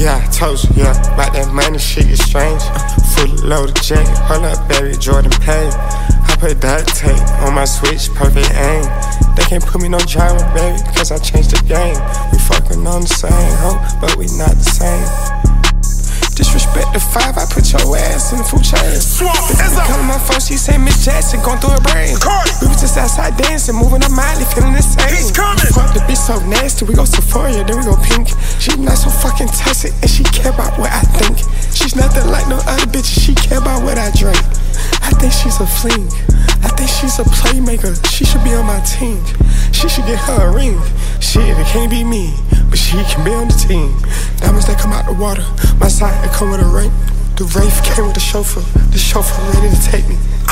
Yeah, I told you, yeah, about that money shit is strange. Full loaded jet, hold up, baby, Jordan Payne. I put duct tape on my switch, perfect aim. They can't put me no drama, baby, cause I changed the game. We fucking on the same hoe, but we not the same. Disrespect the 5, I put your ass in the food chain. Calling my phone, she say Miss Jackson going through her brain. We was just outside dancing, moving her Miley, feeling the same. He's coming. Fuck the bitch so nasty, we go Sephora, then we go pink. She not so fucking toxic, and she care about what I think. She's nothing like no other bitches, she care about what I drink. I think she's a fling, I think she's a playmaker. She should be on my team, she should get her a ring. Shit, it can't be me, but she can be on the team. Diamonds that come out the water, my side it come with a ring. The Wraith came with the chauffeur ready to take me.